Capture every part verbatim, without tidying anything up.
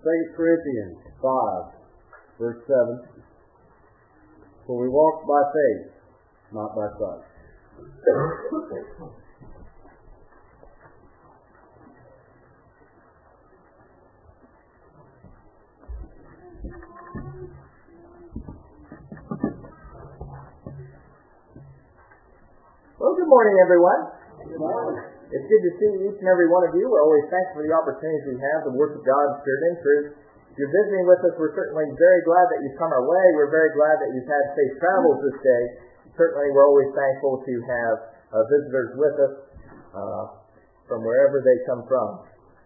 Second Corinthians five, verse seven. For we walk by faith, not by sight. Well, good morning, everyone. Good morning. It's good to see each and every one of you. We're always thankful for the opportunities we have to worship God in spirit and truth. If you're visiting with us, we're certainly very glad that you've come our way. We're very glad that you've had safe travels this day. Certainly, we're always thankful to have uh, visitors with us uh, from wherever they come from.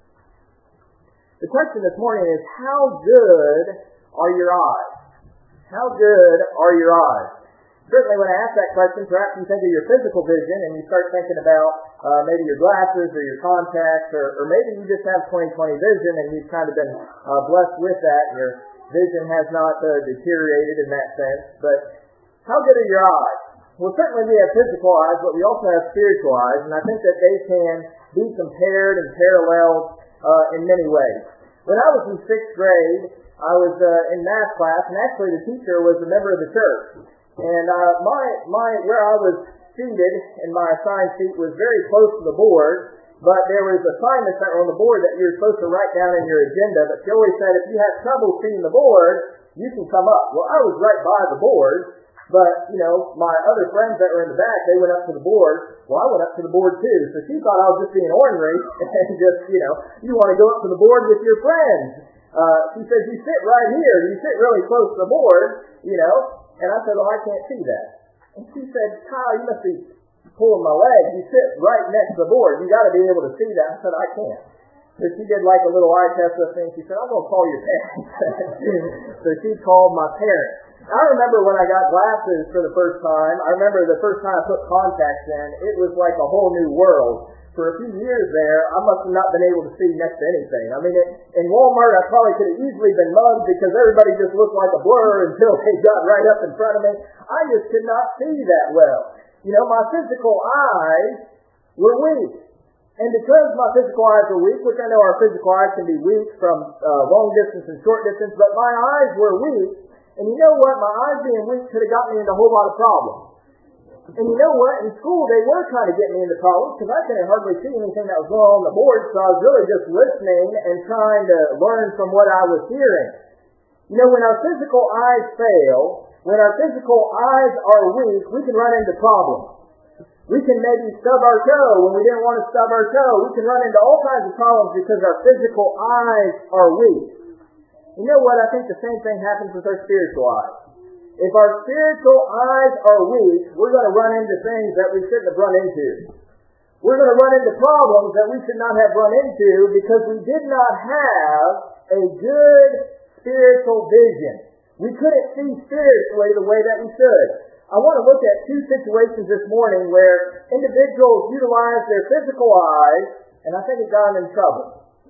The question this morning is, how good are your eyes? How good are your eyes? Certainly when I ask that question, perhaps you think of your physical vision and you start thinking about uh, maybe your glasses or your contacts, or, or maybe you just have twenty twenty vision and you've kind of been uh, blessed with that and your vision has not uh, deteriorated in that sense. But how good are your eyes? Well, certainly we have physical eyes, but we also have spiritual eyes, and I think that they can be compared and paralleled uh, in many ways. When I was in sixth grade, I was uh, in math class, and actually the teacher was a member of the church. And uh, my my where I was seated in my assigned seat was very close to the board, but there was assignments that were on the board that you were supposed to write down in your agenda. But she always said, if you have trouble seeing the board, you can come up. Well, I was right by the board, but you know my other friends that were in the back, they went up to the board. Well, I went up to the board too. So she thought I was just being ornery and just you know you want to go up to the board with your friends. Uh, she said, you sit right here. You sit really close to the board, you know. And I said, well, I can't see that. And she said, Kyle, you must be pulling my leg. You sit right next to the board. You got to be able to see that. I said, I can't. So she did like a little eye test of thing. She said, I'm going to call your parents. So she called my parents. I remember when I got glasses for the first time. I remember the first time I put contacts in, it was like a whole new world. For a few years there, I must have not been able to see next to anything. I mean, it, in Walmart, I probably could have easily been mugged because everybody just looked like a blur until they got right up in front of me. I just could not see that well. You know, my physical eyes were weak. And because my physical eyes were weak, which I know our physical eyes can be weak from uh, long distance and short distance, but my eyes were weak. And you know what? My eyes being weak could have got me into a whole lot of problems. And you know what? In school, they were trying to get me into problems because I couldn't hardly see anything that was going on on the board, so I was really just listening and trying to learn from what I was hearing. You know, when our physical eyes fail, when our physical eyes are weak, we can run into problems. We can maybe stub our toe when we didn't want to stub our toe. We can run into all kinds of problems because our physical eyes are weak. You know what? I think the same thing happens with our spiritual eyes. If our spiritual eyes are weak, we're going to run into things that we shouldn't have run into. We're going to run into problems that we should not have run into because we did not have a good spiritual vision. We couldn't see spiritually the way that we should. I want to look at two situations this morning where individuals utilized their physical eyes, and I think it got them in trouble.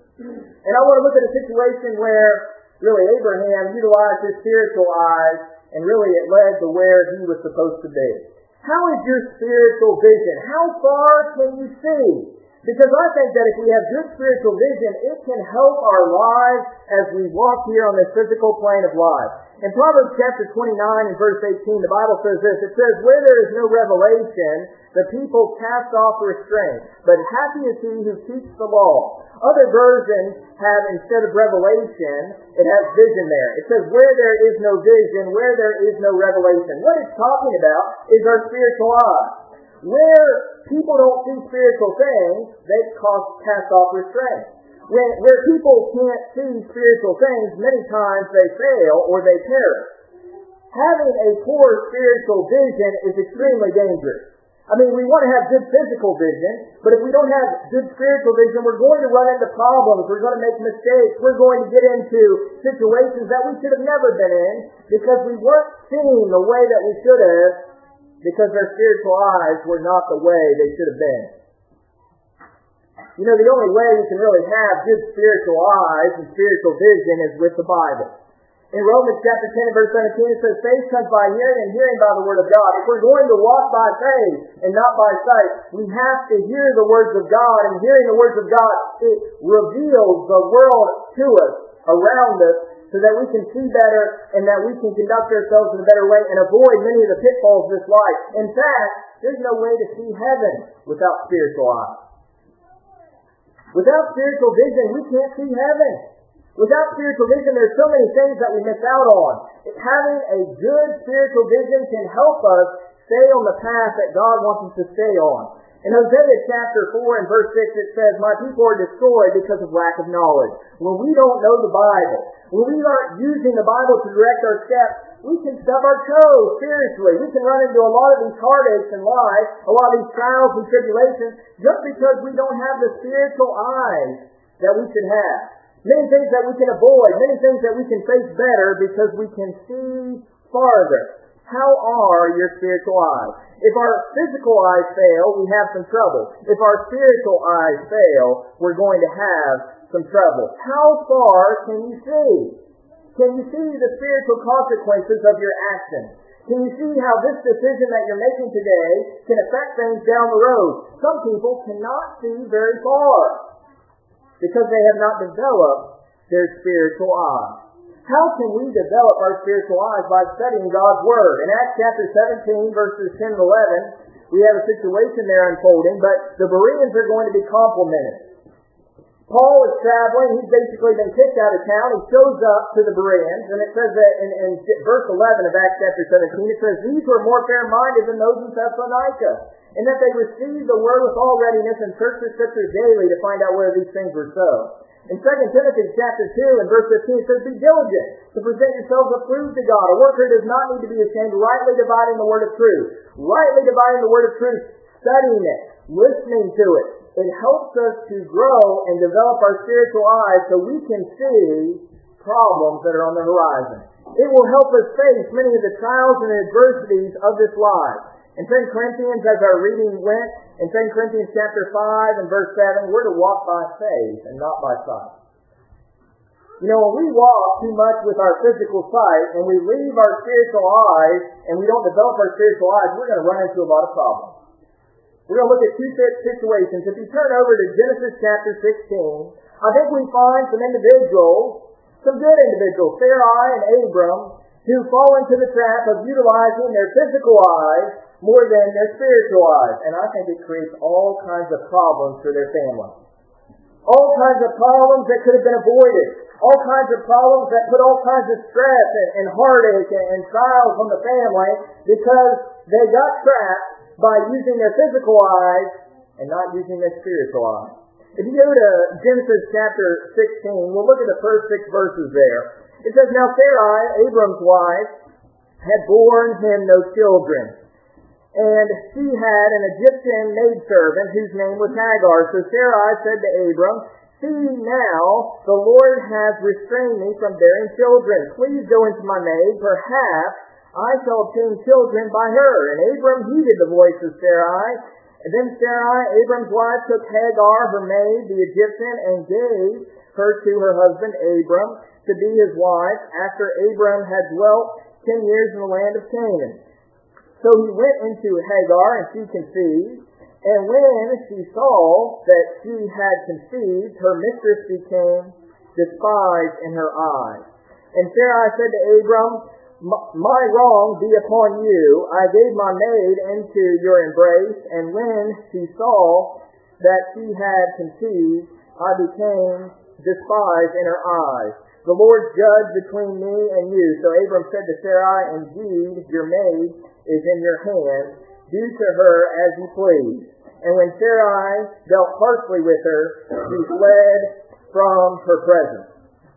And I want to look at a situation where really Abraham utilized his spiritual eyes, and really it led to where he was supposed to be. How is your spiritual vision? How far can you see? Because I think that if we have good spiritual vision, it can help our lives as we walk here on this physical plane of life. In Proverbs chapter twenty-nine and verse eighteen, the Bible says this. It says, where there is no revelation, the people cast off restraint, but happy is he who keeps the law. Other versions have, instead of revelation, it has vision there. It says, where there is no vision, where there is no revelation. What it's talking about is our spiritual eyes. Where people don't see spiritual things, they cast off restraint. When, where people can't see spiritual things, many times they fail or they perish. Having a poor spiritual vision is extremely dangerous. I mean, we want to have good physical vision, but if we don't have good spiritual vision, we're going to run into problems. We're going to make mistakes. We're going to get into situations that we should have never been in because we weren't seeing the way that we should have because our spiritual eyes were not the way they should have been. You know, the only way we can really have good spiritual eyes and spiritual vision is with the Bible. In Romans chapter ten and verse seventeen, it says, faith comes by hearing and hearing by the word of God. If we're going to walk by faith and not by sight, we have to hear the words of God. And hearing the words of God, it reveals the world to us. around us so that we can see better and that we can conduct ourselves in a better way and avoid many of the pitfalls of this life. In fact, there's no way to see heaven without spiritual eyes. Without spiritual vision, we can't see heaven. Without spiritual vision, there's so many things that we miss out on. Having a good spiritual vision can help us stay on the path that God wants us to stay on. In Hosea chapter four and verse six it says, "My people are destroyed because of lack of knowledge." When we don't know the Bible, when we aren't using the Bible to direct our steps, we can stub our toes spiritually. We can run into a lot of these heartaches in life, a lot of these trials and tribulations, just because we don't have the spiritual eyes that we should have. Many things that we can avoid, many things that we can face better because we can see farther. How are your spiritual eyes? If our physical eyes fail, we have some trouble. If our spiritual eyes fail, we're going to have some trouble. How far can you see? Can you see the spiritual consequences of your actions? Can you see how this decision that you're making today can affect things down the road? Some people cannot see very far because they have not developed their spiritual eyes. How can we develop our spiritual eyes? By studying God's Word. In Acts chapter seventeen, verses ten and eleven, we have a situation there unfolding, but the Bereans are going to be complimented. Paul is traveling. He's basically been kicked out of town. He shows up to the Bereans, and it says that in, in verse eleven of Acts chapter seventeen, it says, "These were more fair-minded than those in Thessalonica, and that they received the Word with all readiness and searched the Scriptures daily to find out whether these things were so." In Second Timothy chapter two and verse fifteen, it says, "Be diligent to present yourselves approved to God. A worker does not need to be ashamed, rightly dividing the word of truth." Rightly dividing the word of truth, studying it, listening to it. It helps us to grow and develop our spiritual eyes so we can see problems that are on the horizon. It will help us face many of the trials and adversities of this life. In Second Corinthians, as our reading went, in Second Corinthians chapter five and verse seven, we're to walk by faith and not by sight. You know, when we walk too much with our physical sight and we leave our spiritual eyes and we don't develop our spiritual eyes, we're going to run into a lot of problems. We're going to look at two situations. If you turn over to Genesis chapter sixteen, I think we find some individuals, some good individuals, Sarai and Abram, who fall into the trap of utilizing their physical eyes more than their spiritual eyes. And I think it creates all kinds of problems for their family. All kinds of problems that could have been avoided. All kinds of problems that put all kinds of stress and, and heartache and, and trials on the family because they got trapped by using their physical eyes and not using their spiritual eyes. If you go to Genesis chapter sixteen, we'll look at the first six verses there. It says, "Now Sarai, Abram's wife, had borne him no children. And she had an Egyptian maidservant whose name was Hagar. So Sarai said to Abram, 'See now, the Lord has restrained me from bearing children. Please go into my maid. Perhaps I shall obtain children by her.' And Abram heeded the voice of Sarai. And then Sarai, Abram's wife, took Hagar, her maid, the Egyptian, and gave her to her husband Abram to be his wife, after Abram had dwelt ten years in the land of Canaan. So he went into Hagar, and she conceived. And when she saw that she had conceived, her mistress became despised in her eyes. And Sarai said to Abram, 'My wrong be upon you. I gave my maid into your embrace, and when she saw that she had conceived, I became despised in her eyes. The Lord judge between me and you.' So Abram said to Sarai, 'Indeed, your maid is in your hand. Do to her as you please.' And when Sarai dealt harshly with her, she fled from her presence."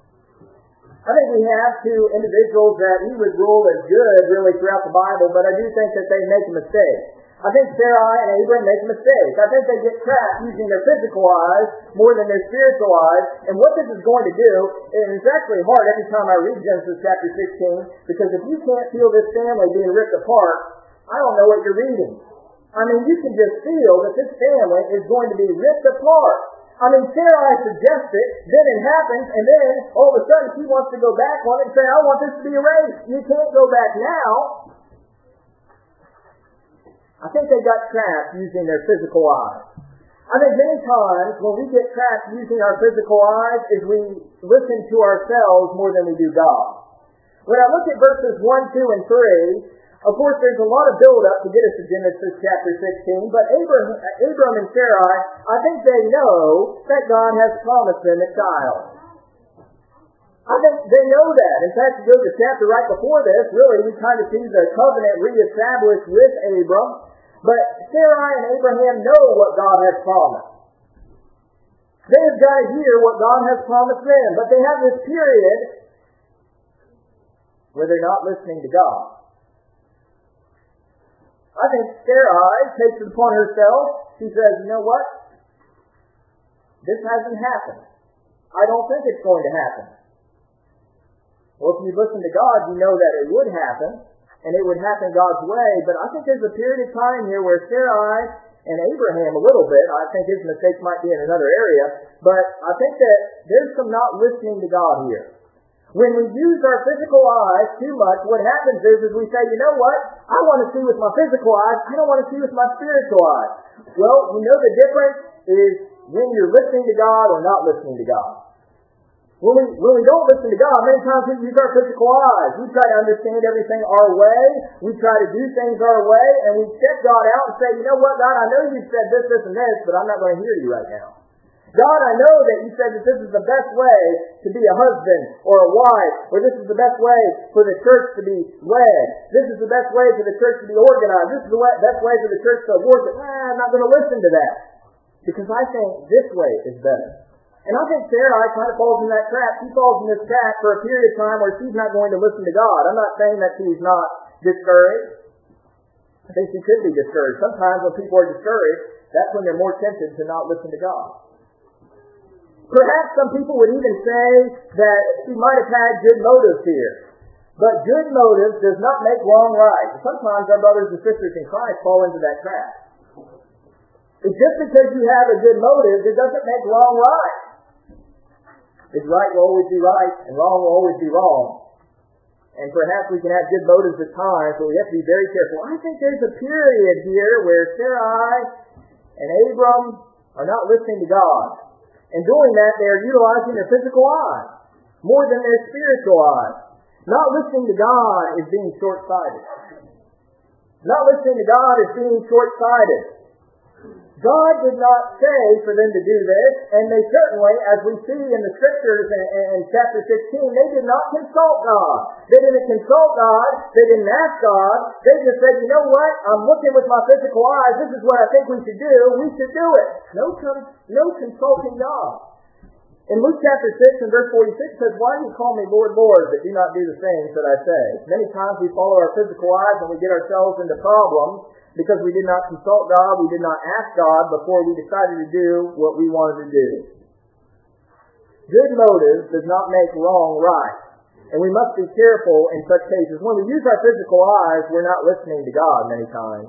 I think we have two individuals that we would rule as good really throughout the Bible, but I do think that they make a mistake. I think Sarai and Abram make a mistake. I think they get trapped using their physical eyes more than their spiritual eyes. And what this is going to do, and it's actually hard every time I read Genesis chapter sixteen, because if you can't feel this family being ripped apart, I don't know what you're reading. I mean, you can just feel that this family is going to be ripped apart. I mean, Sarai suggests it, then it happens, and then all of a sudden she wants to go back on it and say, "I want this to be erased." You can't go back now. I think they got trapped using their physical eyes. I think many times when we get trapped using our physical eyes is we listen to ourselves more than we do God. When I look at verses one, two, and three, of course there's a lot of build-up to get us to Genesis chapter sixteen, but Abram, Abram and Sarai, I think they know that God has promised them a child. I think they know that. In fact, you go to the chapter right before this, really we kind of see the covenant reestablished with Abram. But Sarai and Abraham know what God has promised. They have got to hear what God has promised them. But they have this period where they're not listening to God. I think Sarai takes it upon herself. She says, you know what? This hasn't happened. I don't think it's going to happen. Well, if you listen to God, you know that it would happen. And it would happen God's way, but I think there's a period of time here where Sarai and Abraham a little bit, I think his mistake might be in another area, but I think that there's some not listening to God here. When we use our physical eyes too much, what happens is, is we say, you know what, I want to see with my physical eyes, I don't want to see with my spiritual eyes. Well, you know the difference is when you're listening to God or not listening to God. When we, when we don't listen to God, many times we use our physical eyes. We try to understand everything our way. We try to do things our way. And we check God out and say, you know what, God, I know you said this, this, and this, but I'm not going to hear you right now. God, I know that you said that this is the best way to be a husband or a wife, or this is the best way for the church to be led. This is the best way for the church to be organized. This is the way, best way for the church to worship. Ah, I'm not going to listen to that. Because I think this way is better. And I think Sarai kind of falls in that trap. She falls in this trap for a period of time where she's not going to listen to God. I'm not saying that she's not discouraged. I think she could be discouraged. Sometimes when people are discouraged, that's when they're more tempted to not listen to God. Perhaps some people would even say that she might have had good motives here. But good motives does not make wrong right. Sometimes our brothers and sisters in Christ fall into that trap. It's just because you have a good motive, it doesn't make wrong right. It's right will always be right, and wrong will always be wrong. And perhaps we can have good motives at times, but we have to be very careful. I think there's a period here where Sarai and Abram are not listening to God. And doing that, they are utilizing their physical eyes more than their spiritual eyes. Not listening to God is being short-sighted. Not listening to God is being short-sighted. God did not say for them to do this, and they certainly, as we see in the scriptures in, in chapter sixteen, they did not consult God. They didn't consult God. They didn't ask God. They just said, you know what? I'm looking with my physical eyes. This is what I think we should do. We should do it. No, no consulting God. In Luke chapter six and verse forty-six says, why do you call me Lord, Lord, but do not do the things that I say? Many times we follow our physical eyes and we get ourselves into problems because we did not consult God, we did not ask God before we decided to do what we wanted to do. Good motives does not make wrong right. And we must be careful in such cases. When we use our physical eyes, we're not listening to God many times.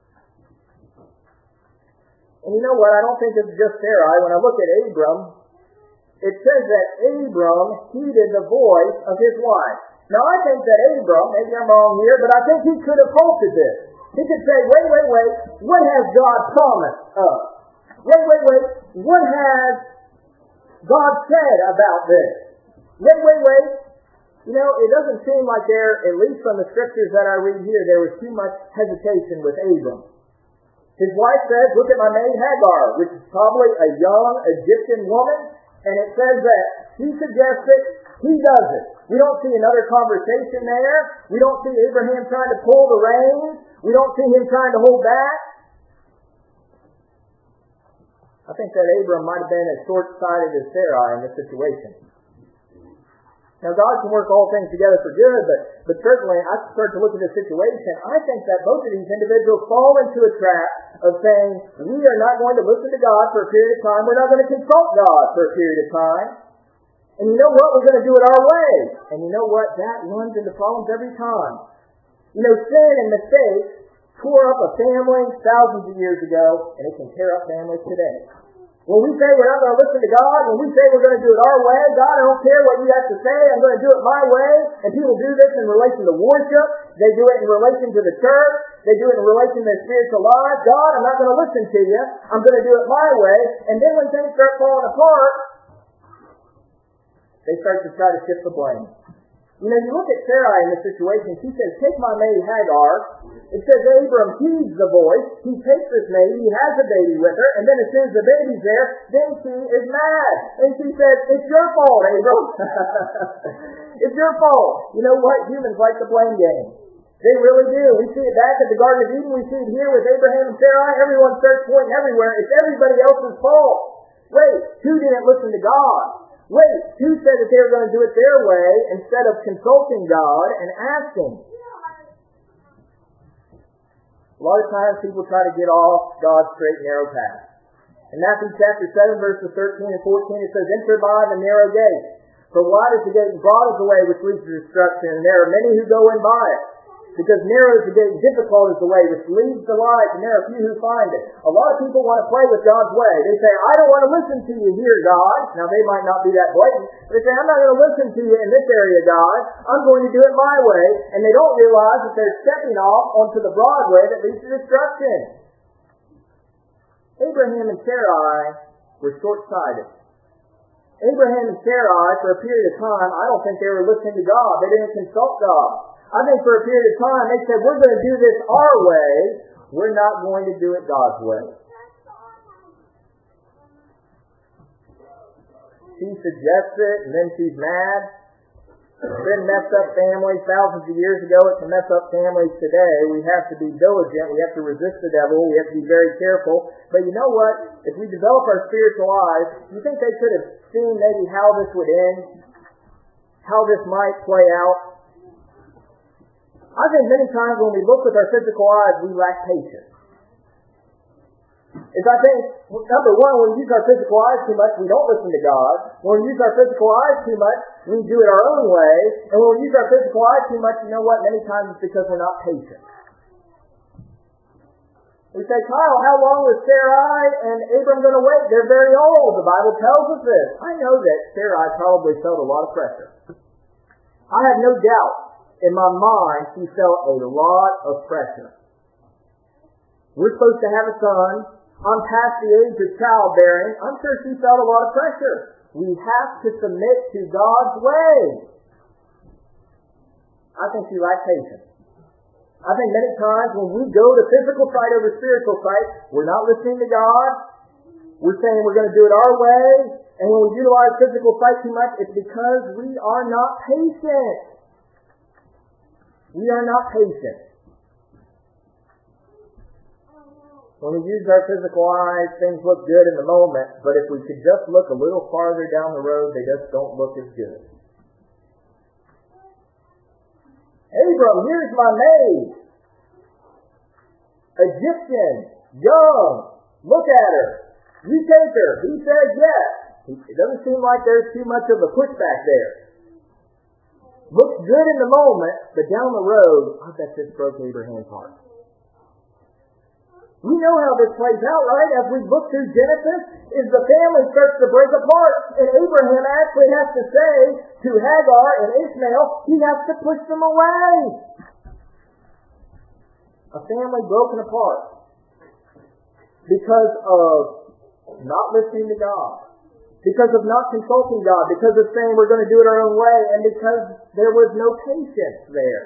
And you know what? I don't think it's just Sarai. When I look at Abram, it says that Abram heeded the voice of his wife. Now I think that Abram, maybe I'm wrong here, but I think he could have halted this. He could say, wait, wait, wait, what has God promised us? Wait, wait, wait, what has God said about this? Wait, wait, wait. You know, it doesn't seem like there, at least from the scriptures that I read here, there was too much hesitation with Abram. His wife says, look at my maid Hagar, which is probably a young Egyptian woman, and it says that he suggests it, he does it. We don't see another conversation there. We don't see Abraham trying to pull the reins. We don't see him trying to hold back. I think that Abram might have been as short-sighted as Sarai in this situation. Now, God can work all things together for good, but, but certainly, I start to look at this situation, I think that both of these individuals fall into a trap of saying, we are not going to listen to God for a period of time, we're not going to consult God for a period of time, and you know what, we're going to do it our way. And you know what, that runs into problems every time. You know, sin and mistakes tore up a family thousands of years ago, and it can tear up families today. When we say we're not going to listen to God, when we say we're going to do it our way, God, I don't care what you have to say, I'm going to do it my way. And people do this in relation to worship. They do it in relation to the church. They do it in relation to their spiritual lives. God, I'm not going to listen to you. I'm going to do it my way. And then when things start falling apart, they start to try to shift the blame. You know, you look at Sarai in this situation, she says, take my maid Hagar. It says Abram heeds the voice. He takes this maid, he has a baby with her, and then as soon as the baby's there, then she is mad. And she says, it's your fault, Abram. It's your fault. You know what? Humans like the blame game. They really do. We see it back at the Garden of Eden. We see it here with Abraham and Sarai. Everyone starts pointing everywhere. It's everybody else's fault. Wait, who didn't listen to God? Wait, who said that they were going to do it their way instead of consulting God and asking? A lot of times people try to get off God's straight and narrow path. In Matthew chapter seven, verses thirteen and fourteen, it says, enter by the narrow gate. For wide is the gate and broad is the way which leads to destruction, and there are many who go in by it. Because narrow is the gate and difficult is the way which leads to life, and there are few who find it. A lot of people want to play with God's way. They say, I don't want to listen to you here, God. Now, they might not be that blatant. But they say, I'm not going to listen to you in this area, God. I'm going to do it my way. And they don't realize that they're stepping off onto the broad way that leads to destruction. Abraham and Sarai were short-sighted. Abraham and Sarai, for a period of time, I don't think they were listening to God. They didn't consult God. I think for a period of time they said, we're going to do this our way. We're not going to do it God's way. She suggests it, and then she's mad. It's been messed up families thousands of years ago. It can mess up families today. We have to be diligent. We have to resist the devil. We have to be very careful. But you know what? If we develop our spiritual eyes, you think they could have seen maybe how this would end? How this might play out? I think many times when we look with our physical eyes, we lack patience. Is I think, number one, when we use our physical eyes too much, we don't listen to God. When we use our physical eyes too much, we do it our own way. And when we use our physical eyes too much, you know what? Many times it's because we're not patient. We say, Kyle, how long was Sarai and Abram going to wait? They're very old. The Bible tells us this. I know that Sarai probably felt a lot of pressure. I have no doubt. In my mind, she felt a lot of pressure. We're supposed to have a son. I'm past the age of childbearing. I'm sure she felt a lot of pressure. We have to submit to God's way. I think she lacked patience. I think many times when we go to physical sight over spiritual sight, we're not listening to God. We're saying we're going to do it our way. And when we utilize physical sight too much, it's because we are not patient. We are not patient. When we use our physical eyes, things look good in the moment, but if we could just look a little farther down the road, they just don't look as good. Abram, here's my maid. Egyptian, young, look at her. You take her. He says yes. It doesn't seem like there's too much of a pushback there. Looks good in the moment, but down the road, I bet this broke Abraham's heart. We know how this plays out, right? As we look through Genesis, is the family starts to break apart. And Abraham actually has to say to Hagar and Ishmael, he has to push them away. A family broken apart because of not listening to God. Because of not consulting God, because of saying we're going to do it our own way, and because there was no patience there.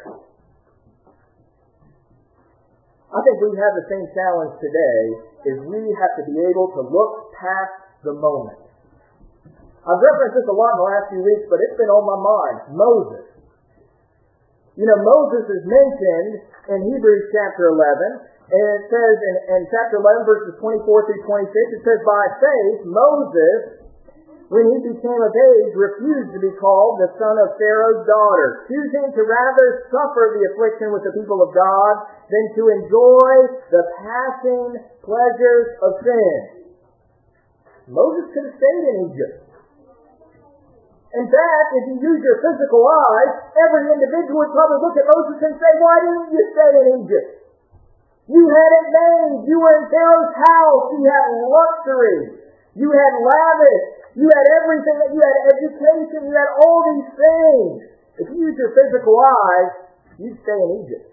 I think we have the same challenge today, is we have to be able to look past the moment. I've referenced this a lot in the last few weeks, but it's been on my mind. Moses. You know, Moses is mentioned in Hebrews chapter eleven, and it says in, in chapter eleven, verses twenty-four through twenty-six, it says, by faith, Moses, when he became of age, refused to be called the son of Pharaoh's daughter, choosing to rather suffer the affliction with the people of God than to enjoy the passing pleasures of sin. Moses could have stayed in Egypt. In fact, if you use your physical eyes, every individual would probably look at Moses and say, why didn't you stay in Egypt? You had it made. You were in Pharaoh's house. You had luxury. You had lavish. You had everything. You had education. You had all these things. If you use your physical eyes, you'd stay in Egypt.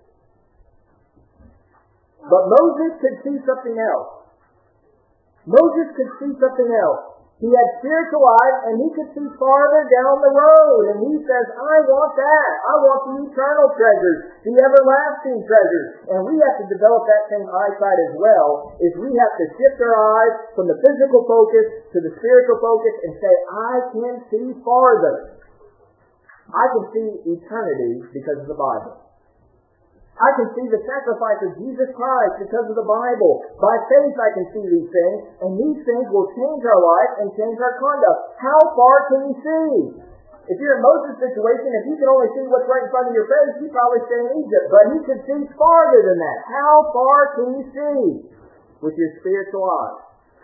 But Moses could see something else. Moses could see something else. He had spiritual eyes, and he could see farther down the road. And he says, I want that. I want the eternal treasures, the everlasting treasures. And we have to develop that same eyesight as well, is we have to shift our eyes from the physical focus to the spiritual focus and say, I can see farther. I can see eternity because of the Bible. I can see the sacrifice of Jesus Christ because of the Bible. By faith I can see these things, and these things will change our life and change our conduct. How far can you see? If you're in Moses' situation, if you can only see what's right in front of your face, you probably stay in Egypt. But he could see farther than that. How far can you see with your spiritual eyes?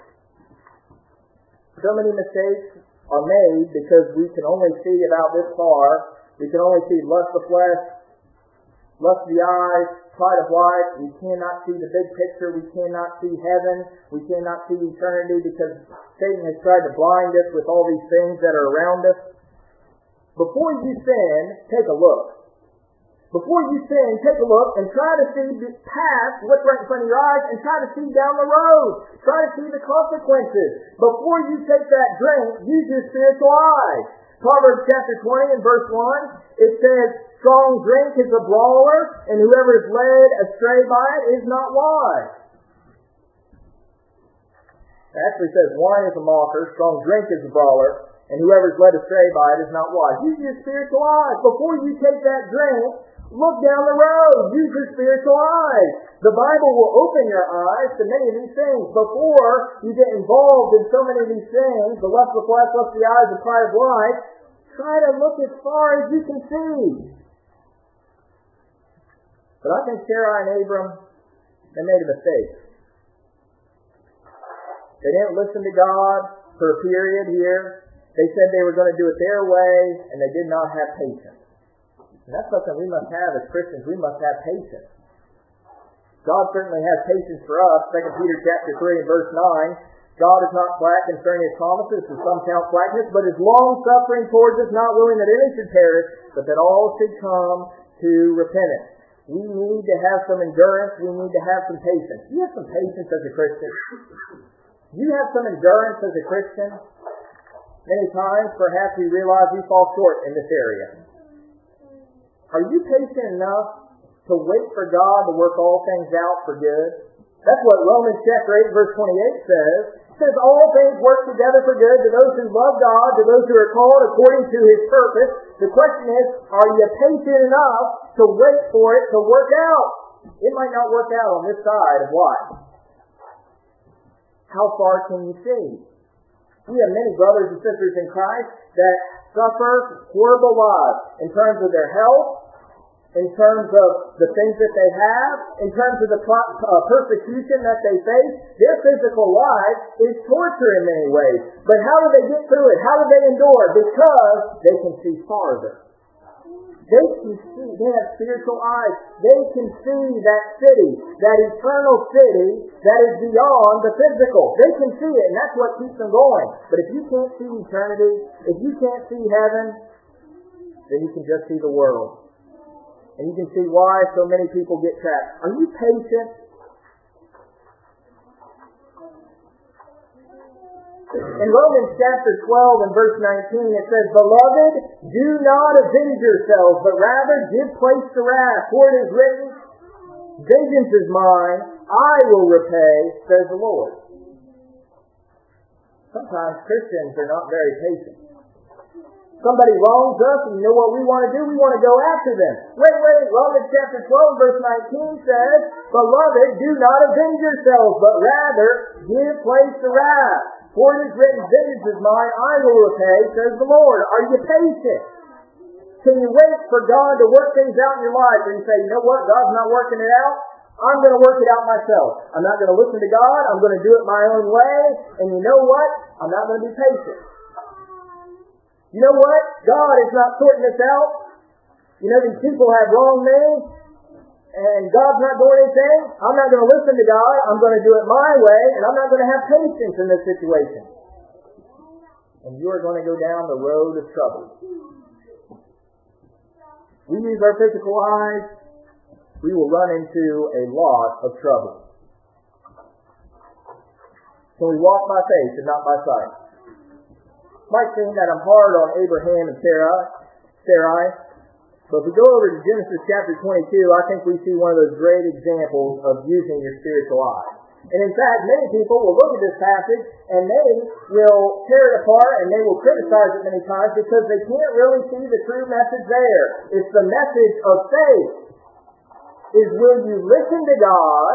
So many mistakes are made because we can only see about this far. We can only see lust of flesh, lust of the eyes, pride of life. We cannot see the big picture. We cannot see heaven. We cannot see eternity because Satan has tried to blind us with all these things that are around us. Before you sin, take a look. Before you sin, take a look and try to see past what's right in front of your eyes and try to see down the road. Try to see the consequences. Before you take that drink, use your spiritual eyes. Proverbs chapter twenty and verse one, it says, strong drink is a brawler, and whoever is led astray by it is not wise. It actually says wine is a mocker, strong drink is a brawler, and whoever is led astray by it is not wise. Use your spiritual eyes. Before you take that drink, look down the road. Use your spiritual eyes. The Bible will open your eyes to many of these things. Before you get involved in so many of these things, the lust of the flesh, lust of the eyes, the pride of life, try to look as far as you can see. But I think Sarah and Abram, they made a mistake. They didn't listen to God for a period here. They said they were going to do it their way, and they did not have patience. And that's something we must have as Christians. We must have patience. God certainly has patience for us. Second Peter chapter three and verse nine. God is not slack concerning his promises, as some count slackness, but is long-suffering towards us, not willing that any should perish, but that all should come to repentance. We need to have some endurance. We need to have some patience. You have some patience as a Christian. You have some endurance as a Christian. Many times, perhaps we realize we fall short in this area. Are you patient enough to wait for God to work all things out for good? That's what Romans chapter eight verse twenty-eight says. It says all things work together for good to those who love God, to those who are called according to his purpose. The question is, are you patient enough to wait for it to work out? It might not work out on this side of life. How far can you see? We have many brothers and sisters in Christ that suffer horrible lives in terms of their health, in terms of the things that they have, in terms of the uh, persecution that they face. Their physical life is torture in many ways. But how do they get through it? How do they endure? Because they can see farther. They can see, they have spiritual eyes. They can see that city, that eternal city that is beyond the physical. They can see it, and that's what keeps them going. But if you can't see eternity, if you can't see heaven, then you can just see the world. And you can see why so many people get trapped. Are you patient? In Romans chapter twelve and verse nineteen, it says, Beloved, do not avenge yourselves, but rather give place to wrath. For it is written, Vengeance is mine, I will repay, says the Lord. Sometimes Christians are not very patient. Somebody wrongs us, and you know what we want to do? We want to go after them. Wait, wait, Romans chapter twelve, verse nineteen says, Beloved, do not avenge yourselves, but rather give place to wrath. For it is written, Vengeance is mine, I will repay, says the Lord. Are you patient? Can you wait for God to work things out in your life? And you say, you know what, God's not working it out? I'm going to work it out myself. I'm not going to listen to God. I'm going to do it my own way. And you know what? I'm not going to be patient. You know what? God is not sorting this out. You know, these people have wronged me, and God's not doing anything. I'm not going to listen to God. I'm going to do it my way, and I'm not going to have patience in this situation. and you are going to go down the road of trouble. We use our physical eyes, we will run into a lot of trouble. So we walk by faith and not by sight. It might seem that I'm hard on Abraham and Sarai, Sarai, but if we go over to Genesis chapter twenty-two, I think we see one of those great examples of using your spiritual eye. And in fact, many people will look at this passage and they will tear it apart and they will criticize it many times because they can't really see the true message there. It's the message of faith. Is will you listen to God?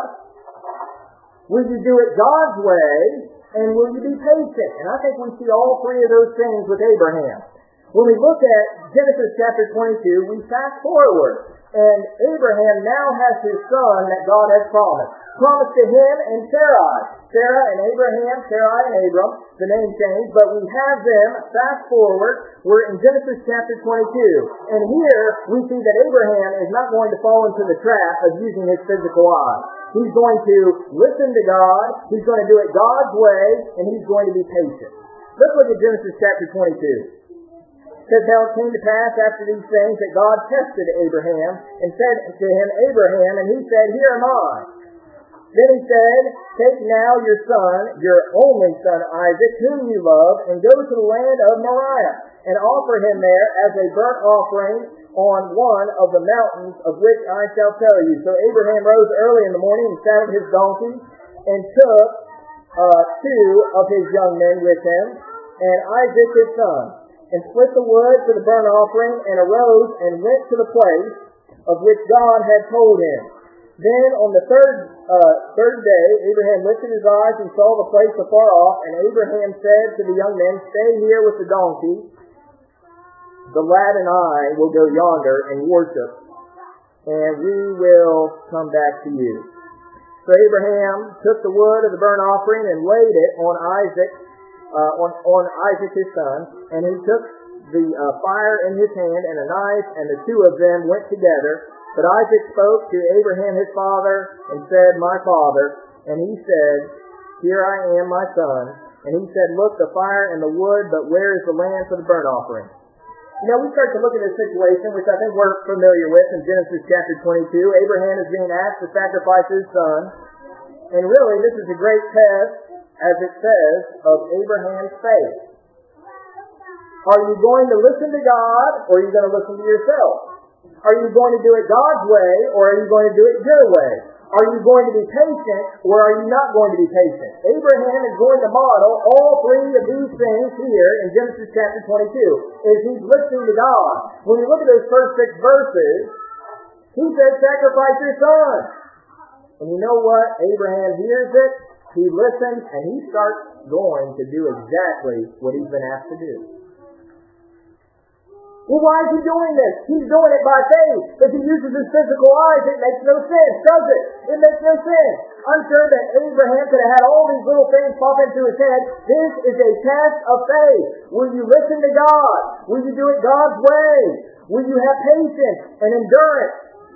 Will you do it God's way? And will you be patient? And I think we see all three of those things with Abraham. When we look at Genesis chapter twenty-two, we fast forward, and Abraham now has his son that God has promised. Promised to him and Sarai. Sarah and Abraham, Sarai and Abram, the name changed, but we have them, fast forward, we're in Genesis chapter twenty-two. And here we see that Abraham is not going to fall into the trap of using his physical eye. He's going to listen to God, he's going to do it God's way, and he's going to be patient. Let's look at Genesis chapter twenty-two. It says, how it came to pass after these things that God tested Abraham and said to him, Abraham, and he said, here am I. Then he said, take now your son, your only son Isaac, whom you love, and go to the land of Moriah, and offer him there as a burnt offering on one of the mountains of which I shall tell you. So Abraham rose early in the morning and saddled his donkey, and took uh, two of his young men with him, and Isaac his son, and split the wood for the burnt offering, and arose and went to the place of which God had told him. Then on the third uh, third day, Abraham lifted his eyes and saw the place afar off, and Abraham said to the young men, stay here with the donkey. The lad and I will go yonder and worship, and we will come back to you. So Abraham took the wood of the burnt offering and laid it on Isaac, uh, on, on Isaac his son, and he took the uh, fire in his hand and a knife, and the two of them went together. But Isaac spoke to Abraham his father and said, my father. And he said, here I am, my son. And he said, look, the fire and the wood, but where is the land for the burnt offering? You know, we start to look at this situation, which I think we're familiar with in Genesis chapter twenty-two. Abraham is being asked to sacrifice his son. And really, this is a great test, as it says, of Abraham's faith. Are you going to listen to God, or are you going to listen to yourself? Are you going to do it God's way, or are you going to do it your way? Are you going to be patient, or are you not going to be patient? Abraham is going to model all three of these things here in Genesis chapter twenty-two, is he's listening to God. When you look at those first six verses, he says, sacrifice your son. And you know what? Abraham hears it, he listens, and he starts going to do exactly what he's been asked to do. Well, why is he doing this? He's doing it by faith. If he uses his physical eyes, it makes no sense, does it? It makes no sense. I'm sure that Abraham could have had all these little things pop into his head. This is a test of faith. Will you listen to God? Will you do it God's way? Will you have patience and endurance?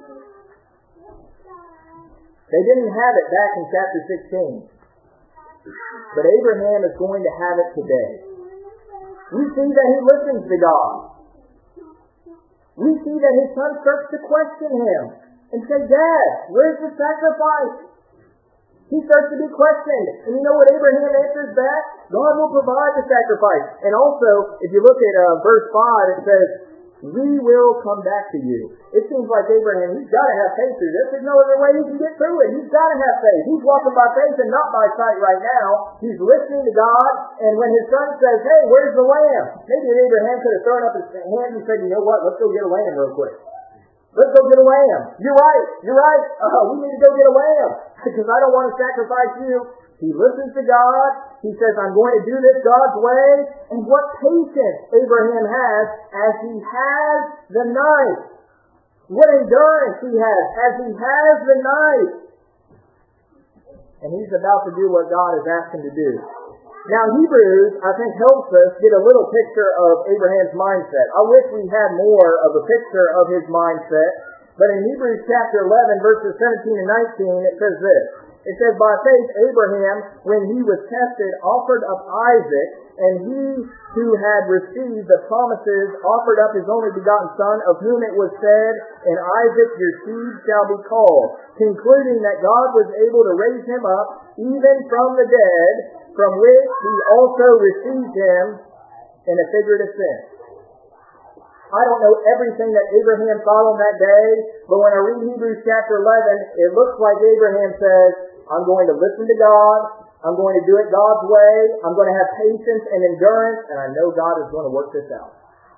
They didn't have it back in chapter sixteen. But Abraham is going to have it today. We see that he listens to God. We see that his son starts to question him and say, Dad, where's the sacrifice? He starts to be questioned. And you know what Abraham answers back? God will provide the sacrifice. And also, if you look at uh, verse five, it says, we will come back to you. It seems like Abraham, he's got to have faith through this. There's no other way he can get through it. He's got to have faith. He's walking by faith and not by sight right now. He's listening to God. And when his son says, hey, where's the lamb? Maybe Abraham could have thrown up his hand and said, you know what, let's go get a lamb real quick. Let's go get a lamb. You're right. You're right. Uh, we need to go get a lamb because I don't want to sacrifice you. He listens to God. He says, I'm going to do this God's way. And what patience Abraham has as he has the knife. What endurance he has as he has the knife. And he's about to do what God has asked him to do. Now, Hebrews, I think, helps us get a little picture of Abraham's mindset. I wish we had more of a picture of his mindset. But in Hebrews chapter eleven, verses seventeen and nineteen, it says this. It says, by faith Abraham, when he was tested, offered up Isaac, And he who had received the promises offered up his only begotten Son, of whom it was said, "In Isaac your seed shall be called," concluding that God was able to raise him up even from the dead, from which he also received him in a figurative sense. I don't know everything that Abraham thought on that day, but when I read Hebrews chapter eleven, it looks like Abraham says, I'm going to listen to God, I'm going to do it God's way, I'm going to have patience and endurance, and I know God is going to work this out.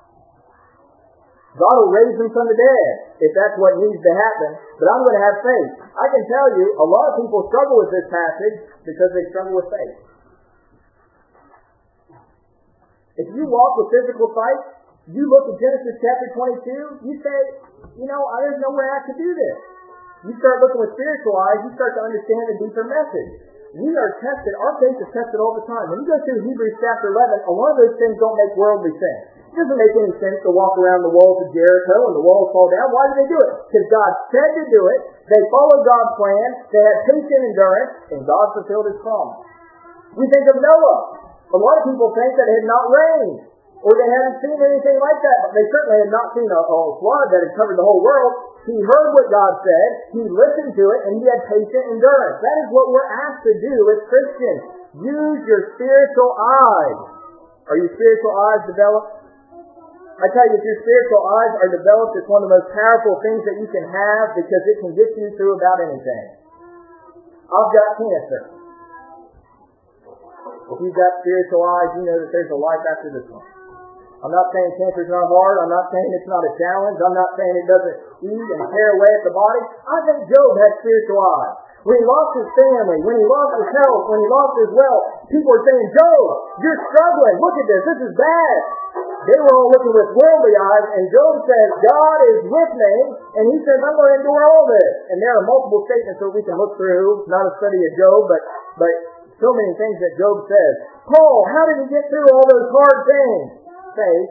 God will raise him from the dead, if that's what needs to happen, but I'm going to have faith. I can tell you, a lot of people struggle with this passage because they struggle with faith. If you walk with physical sight, you look at Genesis chapter twenty-two, you say, you know, there's no way I could do this. You start looking with spiritual eyes, you start to understand the deeper message. We are tested, our faith is tested all the time. When you go through Hebrews chapter eleven, a lot of those things don't make worldly sense. It doesn't make any sense to walk around the walls of Jericho and the walls fall down. Why do they do it? Because God said to do it, they followed God's plan, they had patient endurance, and God fulfilled his promise. We think of Noah. A lot of people think that it had not rained, or they hadn't seen anything like that, but they certainly had not seen a, a flood that had covered the whole world. He heard what God said, he listened to it, and he had patient endurance. That is what we're asked to do as Christians. Use your spiritual eyes. Are your spiritual eyes developed? I tell you, if your spiritual eyes are developed, it's one of the most powerful things that you can have because it can get you through about anything. I've got cancer. If you've got spiritual eyes, you know that there's a life after this one. I'm not saying cancer's not hard. I'm not saying it's not a challenge. I'm not saying it doesn't eat and tear away at the body. I think Job had spiritual eyes. When he lost his family, when he lost his health, when he lost his wealth, people were saying, Job, you're struggling. Look at this. This is bad. They were all looking with worldly eyes, and Job says, God is with me, and he says, I'm going to endure all this. And there are multiple statements that we can look through, not a study of Job, but, but so many things that Job says. Paul, how did he get through all those hard things? Faith.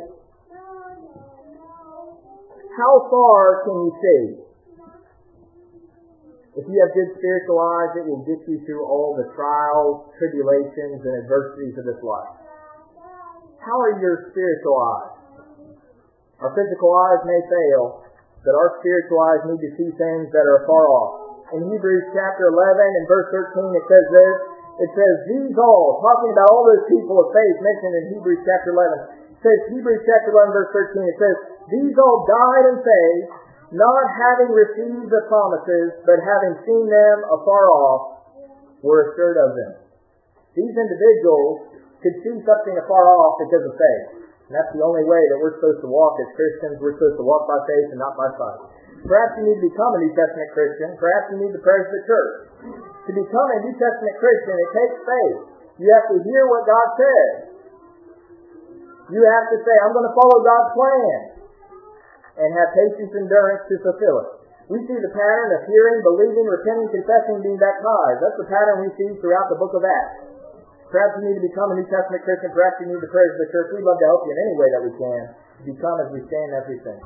How far can you see? If you have good spiritual eyes, it will get you through all the trials, tribulations, and adversities of this life. How are your spiritual eyes? Our physical eyes may fail, but our spiritual eyes need to see things that are far off. In Hebrews chapter eleven and verse thirteen, it says this. It says, these all, talking about all those people of faith mentioned in Hebrews chapter eleven, it says, Hebrews chapter eleven, verse thirteen, it says, these all died in faith, not having received the promises, but having seen them afar off, were assured of them. These individuals could see something afar off because of faith. And that's the only way that we're supposed to walk as Christians. We're supposed to walk by faith and not by sight. Perhaps you need to become a New Testament Christian. Perhaps you need to pray for the church. To become a New Testament Christian, it takes faith. You have to hear what God says. You have to say, I'm going to follow God's plan, and have patience and endurance to fulfill it. We see the pattern of hearing, believing, repenting, confessing, being baptized. That's the pattern we see throughout the book of Acts. Perhaps you need to become a New Testament Christian. Perhaps you need to pray for the church. We'd love to help you in any way that we can to become as we stand as we sing.